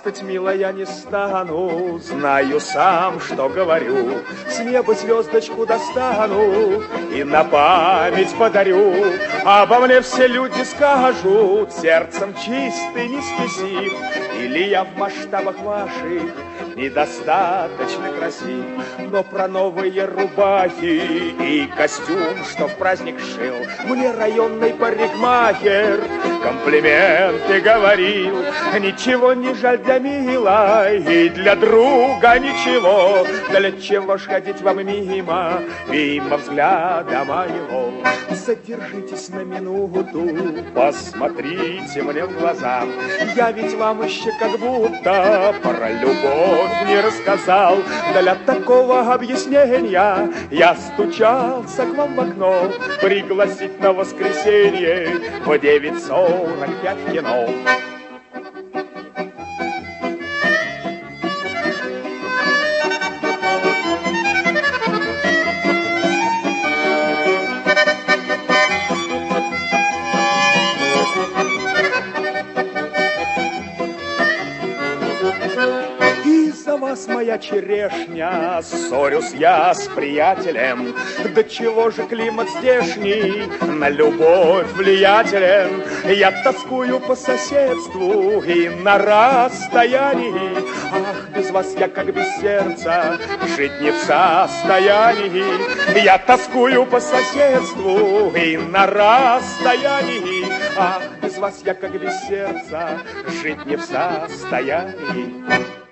хвастать, милая, не стану, знаю сам, что говорю. С неба звездочку достану и на память подарю. Обо мне все люди скажут, сердцем чистый, не спесив. Или я в масштабах ваших недостаточно красив. Но про новые рубахи и костюм, что в праздник шил, мне районный парикмахер комплименты говорил. Ничего не жаль для милой и для друга ничего. Для чего ж ходить вам мимо взгляда моего? Задержитесь на минуту, посмотрите мне в глаза. Я ведь вам еще как будто про любовь не рассказал. Для такого объяснения я стучался к вам в окно, пригласить на воскресенье в 9:45 в кино. Из-за вас, моя черешня, ссорюсь я с приятелем. Да чего же климат здешний на любовь влиятелен? Я тоскую по соседству и на расстоянии. Ах, без вас я как без сердца, жить не в состоянии. Я тоскую по соседству и на расстоянии. Ах, без вас я как без сердца, жить не в состоянии.